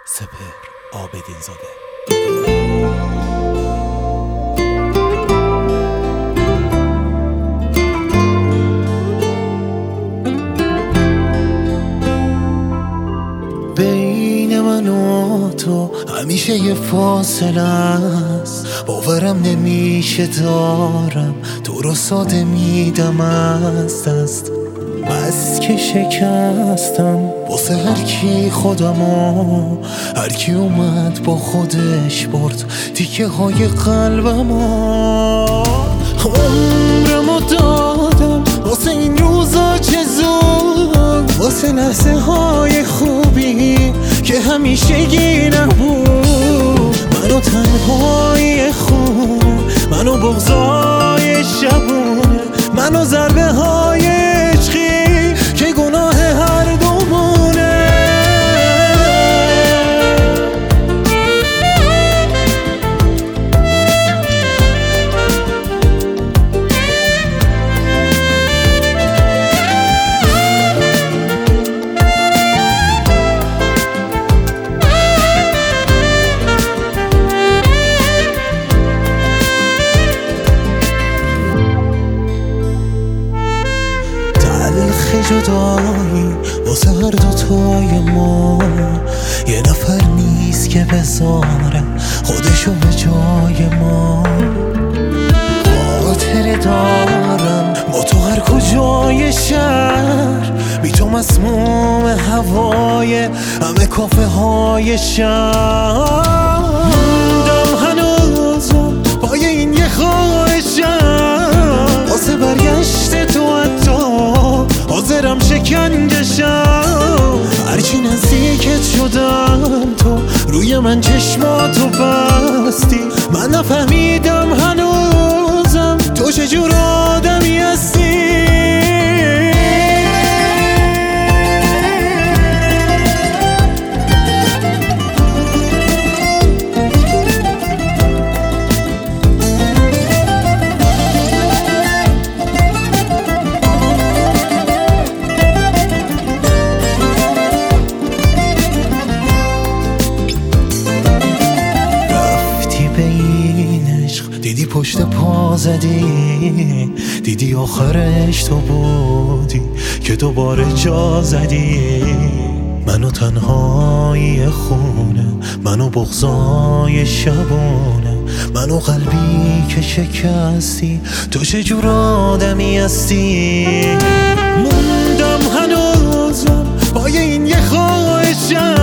سپهر عابدین زاده. بین من و تو همیشه یه فاصله است، باورم نمیشه دارم تو رو ساده میدم از دست. بس که شکستم واسه هر کی خودمو، هر کی اومد با خودش برد تیکه های قلبمو. عمرمو دادم واسه این روزا چه زود، واسه لحظه های خوبی که همیشگی نبود. منو تنهای خون، منو بغضای شبونه، منو ضربه های عشقی که گناه هر دومونه. جدایی واسه هر دوتای ما، یه نفر نیست که بذاره خودشو به جای ما. خاطره دارم با تو هر کجای شهر، بی تو مسموم هوای همه کافه های شهر. موندم هنوزم پای این یه خواهشم، واسه برگشت تو حتی حاضرم شکنجشم. هرچی نزدیکت شدم تو روی من چشماتو بستی، من نفهمیدم هنوزم تو چجور آدمی هستی. دیدی پشت پا زدی، دیدی آخرش تو بودی که دوباره جا زدی. منو تنهایی خونه، منو بغضای شبونه، منو قلبی که شکستی، تو چجور آدمی هستی. موندم هنوزم پای این یه خواهشم،